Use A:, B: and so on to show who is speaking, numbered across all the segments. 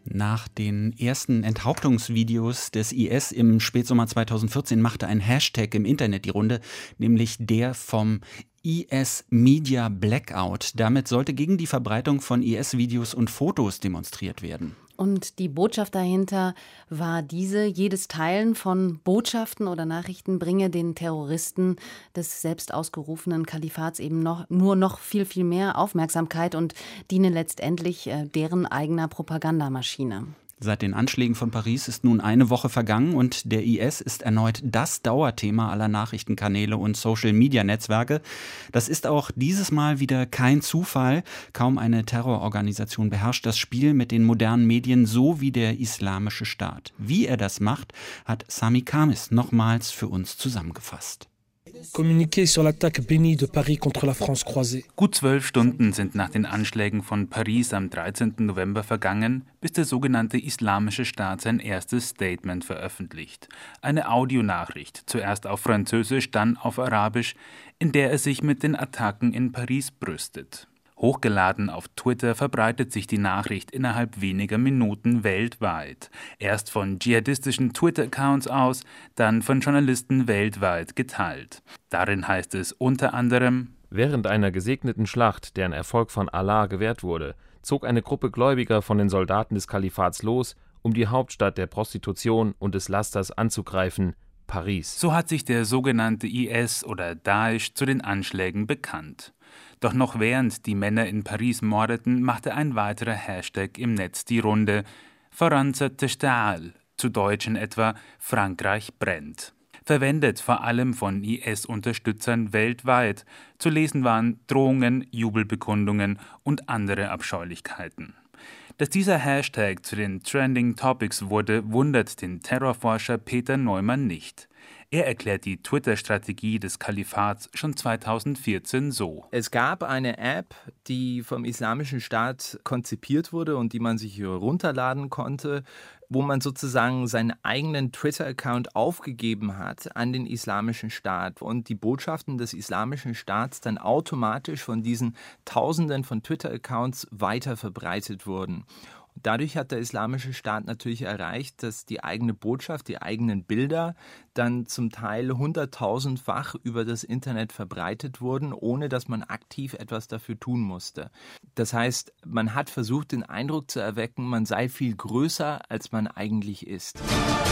A: Nach den ersten Enthauptungsvideos des IS im Spätsommer 2014 machte ein Hashtag im Internet die Runde, nämlich der vom IS Media Blackout. Damit sollte gegen die Verbreitung von IS-Videos und Fotos demonstriert werden.
B: Und die Botschaft dahinter war diese: Jedes Teilen von Botschaften oder Nachrichten bringe den Terroristen des selbst ausgerufenen Kalifats eben nur noch viel, viel mehr Aufmerksamkeit und diene letztendlich deren eigener Propagandamaschine.
A: Seit den Anschlägen von Paris ist nun eine Woche vergangen und der IS ist erneut das Dauerthema aller Nachrichtenkanäle und Social-Media-Netzwerke. Das ist auch dieses Mal wieder kein Zufall. Kaum eine Terrororganisation beherrscht das Spiel mit den modernen Medien so wie der Islamische Staat. Wie er das macht, hat Sami Kamis nochmals für uns zusammengefasst.
C: Gut 12 Stunden sind nach den Anschlägen von Paris am 13. November vergangen, bis der sogenannte Islamische Staat sein erstes Statement veröffentlicht. Eine Audionachricht, zuerst auf Französisch, dann auf Arabisch, in der er sich mit den Attacken in Paris brüstet. Hochgeladen auf Twitter verbreitet sich die Nachricht innerhalb weniger Minuten weltweit. Erst von dschihadistischen Twitter-Accounts aus, dann von Journalisten weltweit geteilt. Darin heißt es unter anderem:
D: Während einer gesegneten Schlacht, deren Erfolg von Allah gewährt wurde, zog eine Gruppe Gläubiger von den Soldaten des Kalifats los, um die Hauptstadt der Prostitution und des Lasters anzugreifen, Paris.
C: So hat sich der sogenannte IS oder Daesh zu den Anschlägen bekannt. Doch noch während die Männer in Paris mordeten, machte ein weiterer Hashtag im Netz die Runde: Franza testa'al, zu Deutsch in etwa Frankreich brennt. Verwendet vor allem von IS-Unterstützern weltweit. Zu lesen waren Drohungen, Jubelbekundungen und andere Abscheulichkeiten. Dass dieser Hashtag zu den Trending Topics wurde, wundert den Terrorforscher Peter Neumann nicht. Er erklärt die Twitter-Strategie des Kalifats schon 2014 so.
E: Es gab eine App, die vom Islamischen Staat konzipiert wurde und die man sich herunterladen konnte, wo man sozusagen seinen eigenen Twitter-Account aufgegeben hat an den Islamischen Staat und die Botschaften des Islamischen Staats dann automatisch von diesen Tausenden von Twitter-Accounts weiter verbreitet wurden. Dadurch hat der Islamische Staat natürlich erreicht, dass die eigene Botschaft, die eigenen Bilder dann zum Teil 100.000-fach über das Internet verbreitet wurden, ohne dass man aktiv etwas dafür tun musste. Das heißt, man hat versucht, den Eindruck zu erwecken, man sei viel größer, als man eigentlich ist.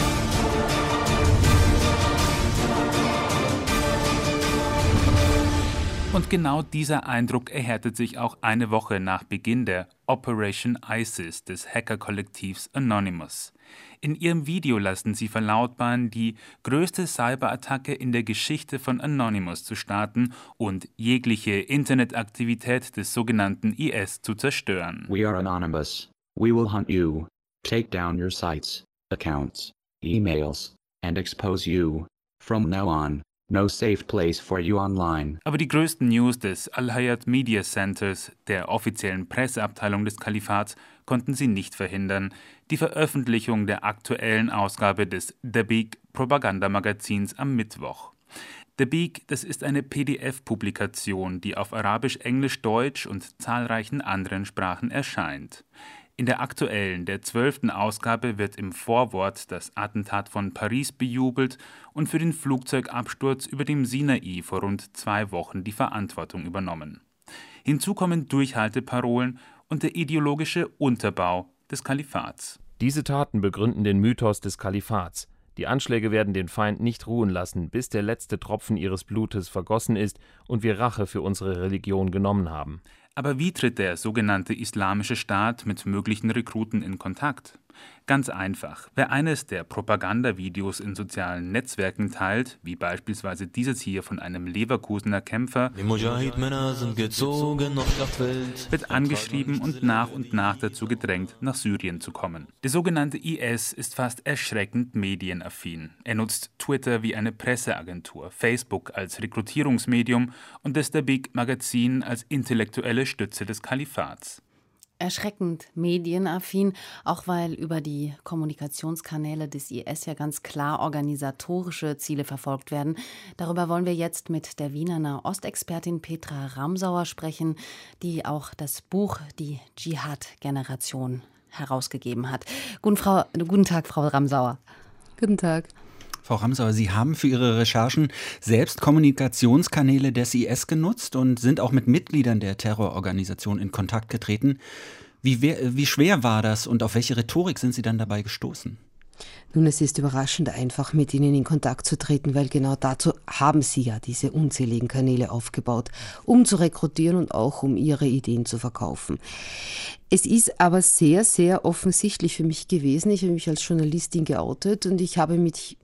C: Und genau dieser Eindruck erhärtet sich auch eine Woche nach Beginn der Operation ISIS des Hackerkollektivs Anonymous. In ihrem Video lassen sie verlautbaren, die größte Cyberattacke in der Geschichte von Anonymous zu starten und jegliche Internetaktivität des sogenannten IS zu zerstören.
F: We are Anonymous. We will hunt you, take down your sites, accounts, emails, and expose you. From now on, no safe place for you online.
C: Aber die größten News des Al-Hayat Media Centers, der offiziellen Presseabteilung des Kalifats, konnten sie nicht verhindern. Die Veröffentlichung der aktuellen Ausgabe des Dabiq Propagandamagazins am Mittwoch. Dabiq, das ist eine PDF-Publikation, die auf Arabisch, Englisch, Deutsch und zahlreichen anderen Sprachen erscheint. In der aktuellen, der 12. Ausgabe wird im Vorwort das Attentat von Paris bejubelt und für den Flugzeugabsturz über dem Sinai vor rund 2 Wochen die Verantwortung übernommen. Hinzu kommen Durchhalteparolen und der ideologische Unterbau des Kalifats.
D: Diese Taten begründen den Mythos des Kalifats. Die Anschläge werden den Feind nicht ruhen lassen, bis der letzte Tropfen ihres Blutes vergossen ist und wir Rache für unsere Religion genommen haben.
C: Aber wie tritt der sogenannte Islamische Staat mit möglichen Rekruten in Kontakt? Ganz einfach. Wer eines der Propagandavideos in sozialen Netzwerken teilt, wie beispielsweise dieses hier von einem Leverkusener Kämpfer,
G: die Mujahid-Männer sind gezogen auf Schlachtfeld,
C: wird angeschrieben und nach dazu gedrängt, nach Syrien zu kommen. Der sogenannte IS ist fast erschreckend medienaffin. Er nutzt Twitter wie eine Presseagentur, Facebook als Rekrutierungsmedium und das Dabiq-Magazin als intellektuelle Stütze des Kalifats.
B: Erschreckend medienaffin, auch weil über die Kommunikationskanäle des IS ja ganz klar organisatorische Ziele verfolgt werden. Darüber wollen wir jetzt mit der Wiener Nahostexpertin Petra Ramsauer sprechen, die auch das Buch Die Dschihad-Generation herausgegeben hat. Guten Tag, Frau Ramsauer.
H: Guten Tag.
A: Frau Ramsauer, Sie haben für Ihre Recherchen selbst Kommunikationskanäle des IS genutzt und sind auch mit Mitgliedern der Terrororganisation in Kontakt getreten. Wie schwer war das und auf welche Rhetorik sind Sie dann dabei gestoßen?
H: Nun, es ist überraschend einfach, mit ihnen in Kontakt zu treten, weil genau dazu haben sie ja diese unzähligen Kanäle aufgebaut, um zu rekrutieren und auch um ihre Ideen zu verkaufen. Es ist aber sehr, sehr offensichtlich für mich gewesen. Ich habe mich als Journalistin geoutet und ich habe mich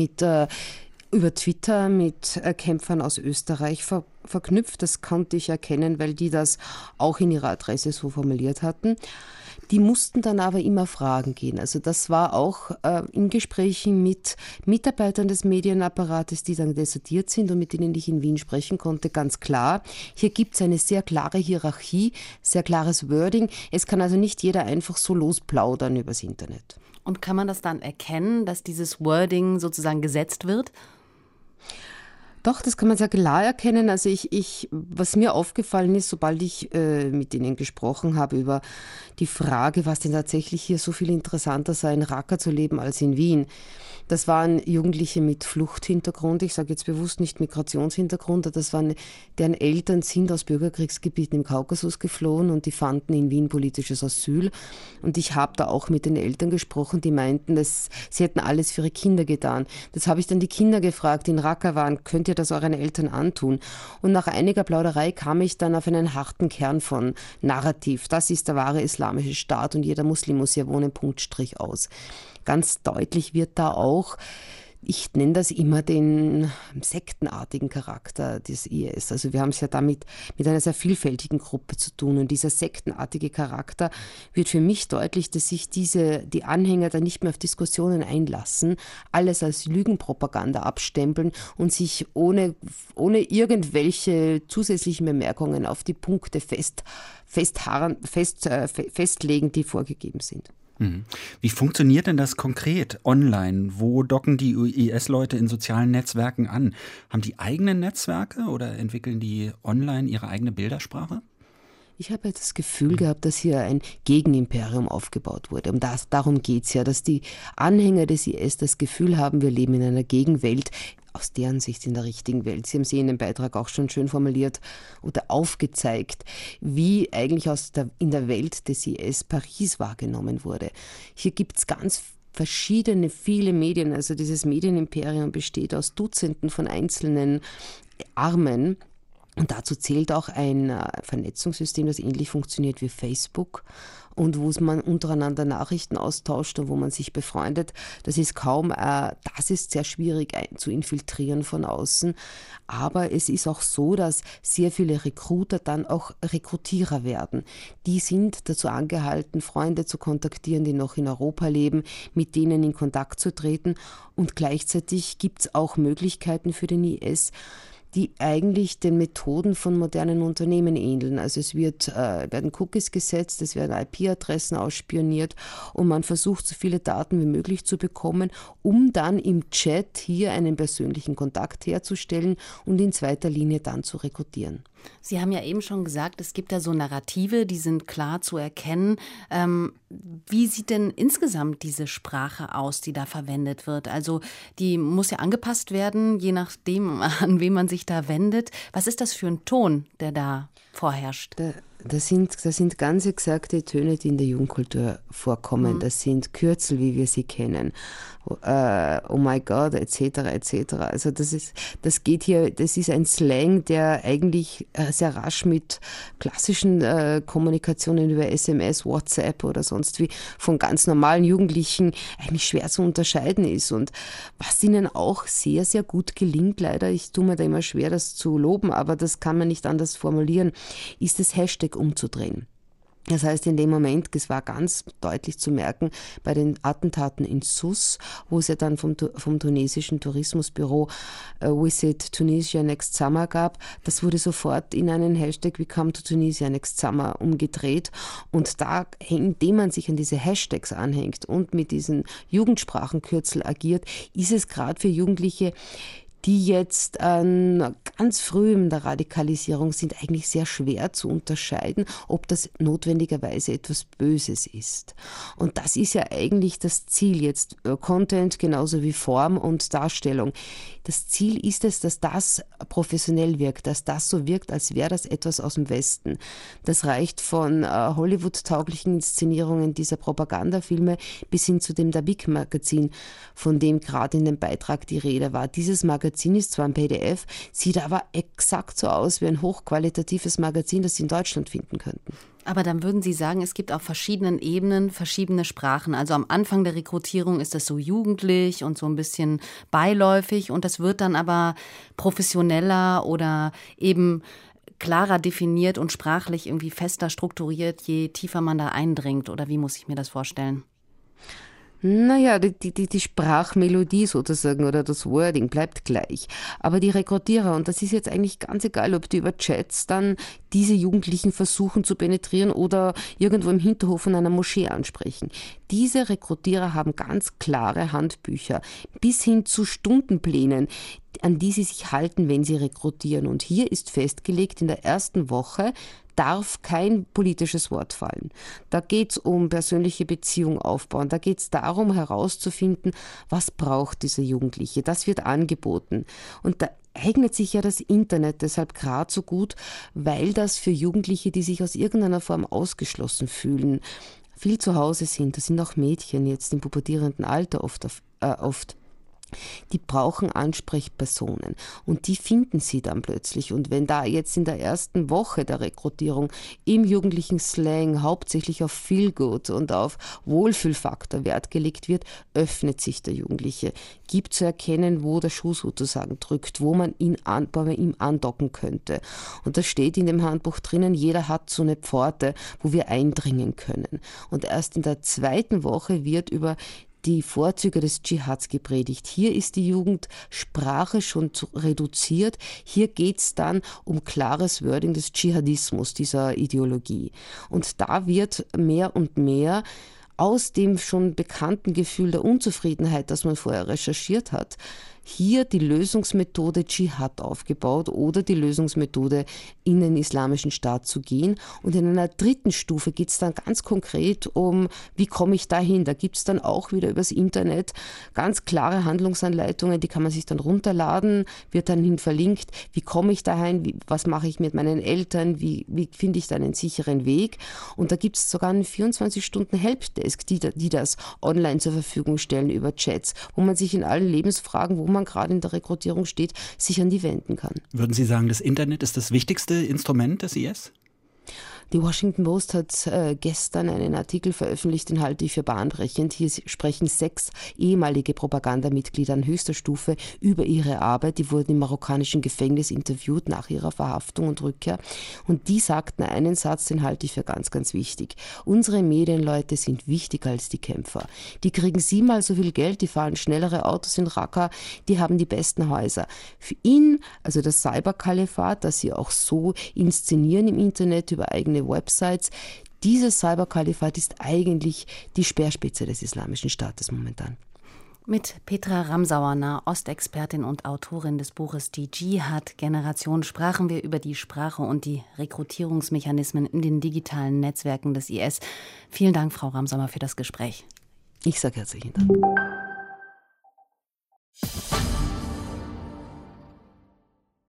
H: über Twitter mit Kämpfern aus Österreich verknüpft. Das konnte ich erkennen, weil die das auch in ihrer Adresse so formuliert hatten. Die mussten dann aber immer Fragen gehen. Also das war auch in Gesprächen mit Mitarbeitern des Medienapparates, die dann desertiert sind und mit denen ich in Wien sprechen konnte, ganz klar. Hier gibt es eine sehr klare Hierarchie, sehr klares Wording. Es kann also nicht jeder einfach so losplaudern übers Internet.
B: Und kann man das dann erkennen, dass dieses Wording sozusagen gesetzt wird?
H: Doch, das kann man sehr klar erkennen. Also was mir aufgefallen ist, sobald ich mit ihnen gesprochen habe über die Frage, was denn tatsächlich hier so viel interessanter sei, in Raqqa zu leben als in Wien. Das waren Jugendliche mit Fluchthintergrund, ich sage jetzt bewusst nicht Migrationshintergrund, deren Eltern sind aus Bürgerkriegsgebieten im Kaukasus geflohen und die fanden in Wien politisches Asyl. Und ich habe da auch mit den Eltern gesprochen, die meinten, sie hätten alles für ihre Kinder getan. Das habe ich dann die Kinder gefragt, die in Raqqa waren, könnt ihr das euren Eltern antun? Und nach einiger Plauderei kam ich dann auf einen harten Kern von Narrativ. Das ist der wahre islamische Staat und jeder Muslim muss hier wohnen, Punkt, Strich, aus. Ganz deutlich wird da auch, ich nenne das immer den sektenartigen Charakter des IS. Also wir haben es ja damit mit einer sehr vielfältigen Gruppe zu tun. Und dieser sektenartige Charakter wird für mich deutlich, dass sich die Anhänger da nicht mehr auf Diskussionen einlassen, alles als Lügenpropaganda abstempeln und sich ohne irgendwelche zusätzlichen Bemerkungen auf die Punkte festlegen, die vorgegeben sind.
A: Wie funktioniert denn das konkret online? Wo docken die IS-Leute in sozialen Netzwerken an? Haben die eigene Netzwerke oder entwickeln die online ihre eigene Bildersprache?
H: Ich habe das Gefühl gehabt, dass hier ein Gegenimperium aufgebaut wurde. Darum geht es ja, dass die Anhänger des IS das Gefühl haben, wir leben in einer Gegenwelt, aus deren Sicht in der richtigen Welt. Sie haben sie in dem Beitrag auch schon schön formuliert oder aufgezeigt, wie eigentlich in der Welt des IS Paris wahrgenommen wurde. Hier gibt es ganz viele Medien, also dieses Medienimperium besteht aus Dutzenden von einzelnen Armen. Und dazu zählt auch ein Vernetzungssystem, das ähnlich funktioniert wie Facebook und wo man untereinander Nachrichten austauscht und wo man sich befreundet. Das ist sehr schwierig zu infiltrieren von außen. Aber es ist auch so, dass sehr viele Recruiter dann auch Rekrutierer werden. Die sind dazu angehalten, Freunde zu kontaktieren, die noch in Europa leben, mit denen in Kontakt zu treten. Und gleichzeitig gibt es auch Möglichkeiten für den IS, die eigentlich den Methoden von modernen Unternehmen ähneln. Also es werden Cookies gesetzt, es werden IP-Adressen ausspioniert und man versucht, so viele Daten wie möglich zu bekommen, um dann im Chat hier einen persönlichen Kontakt herzustellen und in zweiter Linie dann zu rekrutieren.
B: Sie haben ja eben schon gesagt, es gibt da so Narrative, die sind klar zu erkennen. Wie sieht denn insgesamt diese Sprache aus, die da verwendet wird? Also die muss ja angepasst werden, je nachdem, an wen man sich da wendet. Was ist das für ein Ton, der da vorherrscht?
H: Das sind ganz exakte Töne, die in der Jugendkultur vorkommen. Das sind Kürzel, wie wir sie kennen. Oh my God, etc., etc. Also das ist ein Slang, der eigentlich sehr rasch mit klassischen Kommunikationen über SMS, WhatsApp oder sonst wie von ganz normalen Jugendlichen eigentlich schwer zu unterscheiden ist. Und was ihnen auch sehr, sehr gut gelingt, leider, ich tue mir da immer schwer, das zu loben, aber das kann man nicht anders formulieren, ist das Hashtag umzudrehen. Das heißt, in dem Moment, es war ganz deutlich zu merken, bei den Attentaten in Sousse, wo es ja dann vom tunesischen Tourismusbüro Visit Tunisia Next Summer gab, das wurde sofort in einen Hashtag We Come to Tunisia Next Summer umgedreht. Und da, indem man sich an diese Hashtags anhängt und mit diesen Jugendsprachenkürzel agiert, ist es gerade für Jugendliche die jetzt ganz früh in der Radikalisierung sind, eigentlich sehr schwer zu unterscheiden, ob das notwendigerweise etwas Böses ist. Und das ist ja eigentlich das Ziel jetzt, Content genauso wie Form und Darstellung. Das Ziel ist es, dass das professionell wirkt, dass das so wirkt, als wäre das etwas aus dem Westen. Das reicht von Hollywood-tauglichen Inszenierungen dieser Propagandafilme bis hin zu dem Dabik-Magazin, von dem gerade in dem Beitrag die Rede war. Dieses Magazin ist zwar ein PDF, sieht aber exakt so aus wie ein hochqualitatives Magazin, das Sie in Deutschland finden könnten.
B: Aber dann würden Sie sagen, es gibt auf verschiedenen Ebenen verschiedene Sprachen. Also am Anfang der Rekrutierung ist das so jugendlich und so ein bisschen beiläufig und das wird dann aber professioneller oder eben klarer definiert und sprachlich irgendwie fester strukturiert, je tiefer man da eindringt. Oder wie muss ich mir das vorstellen?
H: Naja, die Sprachmelodie sozusagen oder das Wording bleibt gleich. Aber die Rekrutierer, und das ist jetzt eigentlich ganz egal, ob die über Chats dann diese Jugendlichen versuchen zu penetrieren oder irgendwo im Hinterhof von einer Moschee ansprechen. Diese Rekrutierer haben ganz klare Handbücher bis hin zu Stundenplänen, an die sie sich halten, wenn sie rekrutieren. Und hier ist festgelegt, in der ersten Woche darf kein politisches Wort fallen. Da geht es um persönliche Beziehung aufbauen. Da geht es darum, herauszufinden, was braucht dieser Jugendliche. Das wird angeboten. Und da eignet sich ja das Internet deshalb gerade so gut, weil das für Jugendliche, die sich aus irgendeiner Form ausgeschlossen fühlen, viel zu Hause sind. Das sind auch Mädchen jetzt im pubertierenden Alter oft. Die brauchen Ansprechpersonen und die finden sie dann plötzlich. Und wenn da jetzt in der ersten Woche der Rekrutierung im jugendlichen Slang hauptsächlich auf Feelgood und auf Wohlfühlfaktor Wert gelegt wird, öffnet sich der Jugendliche, gibt zu erkennen, wo der Schuh sozusagen drückt, wo man ihm andocken könnte. Und da steht in dem Handbuch drinnen, jeder hat so eine Pforte, wo wir eindringen können. Und erst in der zweiten Woche wird über die Vorzüge des Dschihads gepredigt. Hier ist die Jugendsprache schon reduziert. Hier geht es dann um klares Wording des Dschihadismus, dieser Ideologie. Und da wird mehr und mehr aus dem schon bekannten Gefühl der Unzufriedenheit, das man vorher recherchiert hat, hier die Lösungsmethode Dschihad aufgebaut oder die Lösungsmethode in den Islamischen Staat zu gehen. Und in einer dritten Stufe geht es dann ganz konkret um, wie komme ich dahin? Da gibt es dann auch wieder übers Internet ganz klare Handlungsanleitungen, die kann man sich dann runterladen, wird dann hin verlinkt, wie komme ich dahin, was mache ich mit meinen Eltern, wie finde ich da einen sicheren Weg? Und da gibt es sogar einen 24-Stunden-Helpdesk, die das online zur Verfügung stellen über Chats, wo man sich in allen Lebensfragen, wo man gerade in der Rekrutierung steht, sich an die wenden kann.
A: Würden Sie sagen, das Internet ist das wichtigste Instrument des IS?
H: Die Washington Post hat gestern einen Artikel veröffentlicht, den halte ich für bahnbrechend. Hier sprechen 6 ehemalige Propagandamitglieder an höchster Stufe über ihre Arbeit. Die wurden im marokkanischen Gefängnis interviewt nach ihrer Verhaftung und Rückkehr. Und die sagten einen Satz, den halte ich für ganz, ganz wichtig. Unsere Medienleute sind wichtiger als die Kämpfer. Die kriegen 7-mal so viel Geld, die fahren schnellere Autos in Raqqa, die haben die besten Häuser. Für ihn, also das Cyberkalifat, das sie auch so inszenieren im Internet über eigene Websites. Dieses Cyberkalifat ist eigentlich die Speerspitze des Islamischen Staates momentan.
B: Mit Petra Ramsauer, Nahostexpertin und Autorin des Buches Die Dschihad-Generation, sprachen wir über die Sprache und die Rekrutierungsmechanismen in den digitalen Netzwerken des IS. Vielen Dank, Frau Ramsauer, für das Gespräch.
H: Ich sage herzlichen Dank.